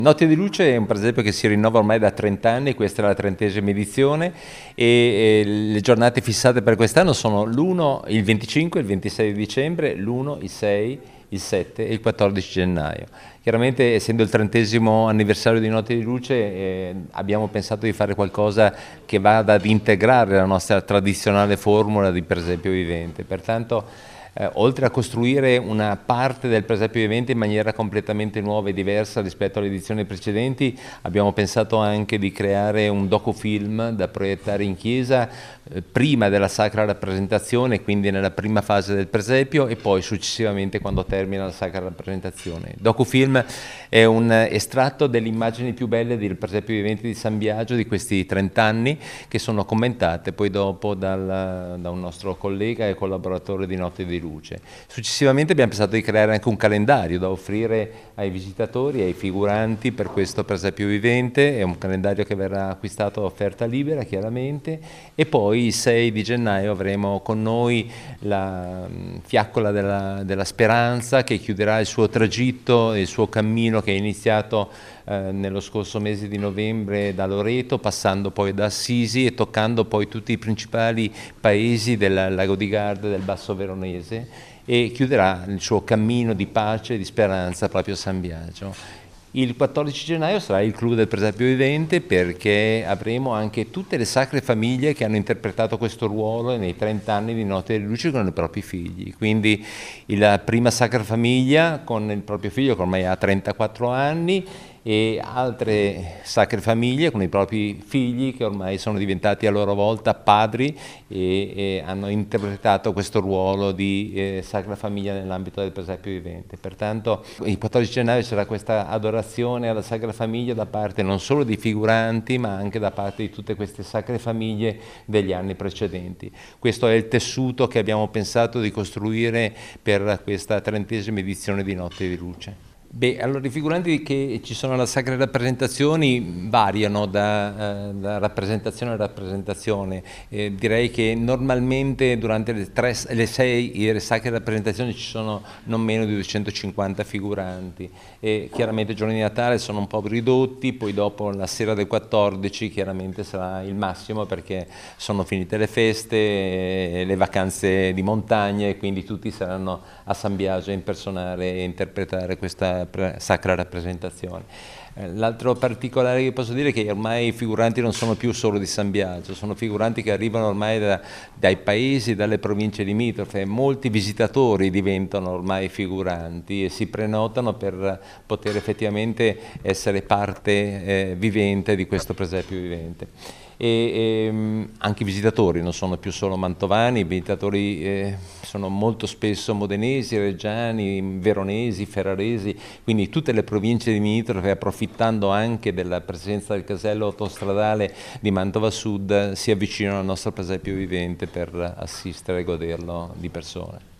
Notte di Luce è un presepio che si rinnova ormai da 30 anni, questa è la 30ª edizione e le giornate fissate per quest'anno sono l'1, il 25, il 26 di dicembre, l'1, il 6, il 7 e il 14 gennaio. Chiaramente, essendo il 30° anniversario di Notte di Luce, abbiamo pensato di fare qualcosa che vada ad integrare la nostra tradizionale formula di presepio vivente. Pertanto, oltre a costruire una parte del presepio vivente in maniera completamente nuova e diversa rispetto alle edizioni precedenti, abbiamo pensato anche di creare un docufilm da proiettare in chiesa prima della sacra rappresentazione, quindi nella prima fase del presepio, e poi successivamente quando termina la sacra rappresentazione. Il docufilm è un estratto delle immagini più belle del presepio vivente di San Biagio di questi 30 anni, che sono commentate poi dopo da un nostro collega e collaboratore di Notte di Luce. Successivamente abbiamo pensato di creare anche un calendario da offrire ai visitatori e ai figuranti per questo presepio vivente. È un calendario che verrà acquistato a offerta libera, chiaramente, e poi il 6 di gennaio avremo con noi la fiaccola della Speranza, che chiuderà il suo tragitto e il suo cammino che è iniziato nello scorso mese di novembre da Loreto, passando poi da Assisi e toccando poi tutti i principali paesi del Lago di Garda e del Basso Veronese, e chiuderà il suo cammino di pace e di speranza proprio a San Biagio. Il 14 gennaio sarà il clou del presepio vivente, perché avremo anche tutte le sacre famiglie che hanno interpretato questo ruolo nei 30 anni di Notte di Luce con i propri figli. Quindi la prima sacra famiglia con il proprio figlio che ormai ha 34 anni, e altre sacre famiglie con i propri figli che ormai sono diventati a loro volta padri e hanno interpretato questo ruolo di sacra famiglia nell'ambito del presepio vivente. Pertanto il 14 gennaio sarà questa adorazione alla Sacra Famiglia da parte non solo dei figuranti, ma anche da parte di tutte queste sacre famiglie degli anni precedenti. Questo è il tessuto che abbiamo pensato di costruire per questa 30ª edizione di Notte di Luce. Allora, i figuranti che ci sono alla Sacre Rappresentazioni variano da rappresentazione a rappresentazione. Direi che normalmente durante le 6 Sacre Rappresentazioni ci sono non meno di 250 figuranti, e chiaramente i giorni di Natale sono un po' ridotti, poi dopo la sera del 14 chiaramente sarà il massimo, perché sono finite le feste, le vacanze di montagna, e quindi tutti saranno a San Biagio a impersonare e interpretare questa sacra rappresentazione. L'altro particolare che posso dire è che ormai i figuranti non sono più solo di San Biagio, sono figuranti che arrivano ormai dai paesi, dalle province limitrofe. Molti visitatori diventano ormai figuranti e si prenotano per poter effettivamente essere parte vivente di questo presepio vivente. Anche i visitatori non sono più solo mantovani, i visitatori sono molto spesso modenesi, reggiani, veronesi, ferraresi, quindi tutte le province limitrofe, approfittando anche della presenza del casello autostradale di Mantova Sud, si avvicinano al nostro presepio vivente per assistere e goderlo di persona.